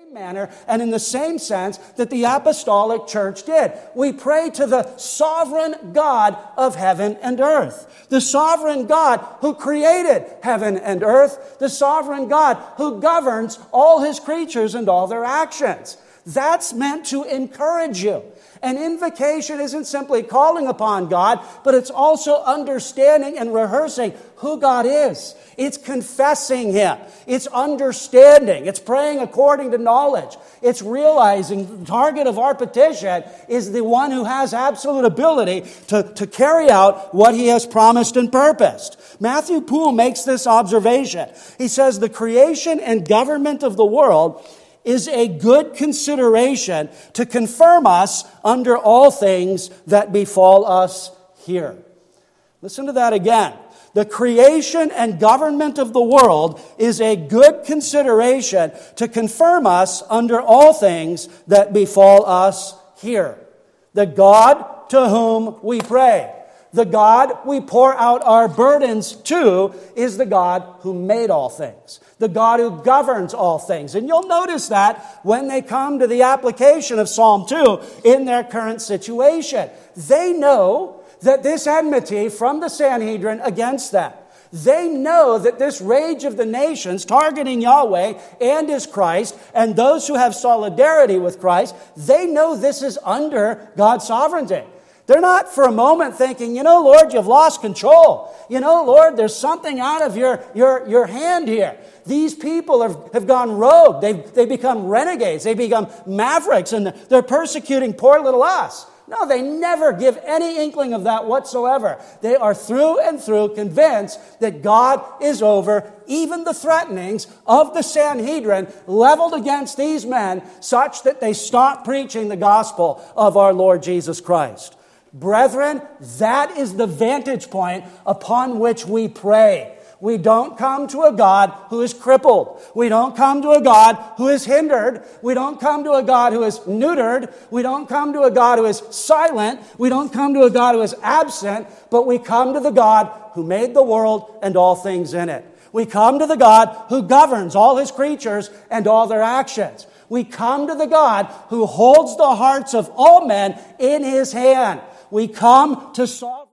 manner and in the same sense that the apostolic church did. We pray to the sovereign God of heaven and earth. The sovereign God who created heaven and earth. The sovereign God who governs all his creatures and all their actions. That's meant to encourage you. An invocation isn't simply calling upon God, but it's also understanding and rehearsing who God is. It's confessing Him. It's understanding. It's praying according to knowledge. It's realizing the target of our petition is the one who has absolute ability to carry out what He has promised and purposed. Matthew Poole makes this observation. He says, the creation and government of the world is a good consideration to confirm us under all things that befall us here. Listen to that again. The creation and government of the world is a good consideration to confirm us under all things that befall us here. The God to whom we pray, the God we pour out our burdens to, is the God who made all things, the God who governs all things. And you'll notice that when they come to the application of Psalm 2 in their current situation. They know that this enmity from the Sanhedrin against them, they know that this rage of the nations targeting Yahweh and His Christ and those who have solidarity with Christ, they know this is under God's sovereignty. They're not for a moment thinking, Lord, you've lost control. Lord, there's something out of your hand here. These people have gone rogue. They've become renegades. They become mavericks, and they're persecuting poor little us. No, they never give any inkling of that whatsoever. They are through and through convinced that God is over even the threatenings of the Sanhedrin leveled against these men, such that they stop preaching the gospel of our Lord Jesus Christ. Brethren, that is the vantage point upon which we pray. We don't come to a God who is crippled. We don't come to a God who is hindered. We don't come to a God who is neutered. We don't come to a God who is silent. We don't come to a God who is absent. But we come to the God who made the world and all things in it. We come to the God who governs all His creatures and all their actions. We come to the God who holds the hearts of all men in His hand. We come to solve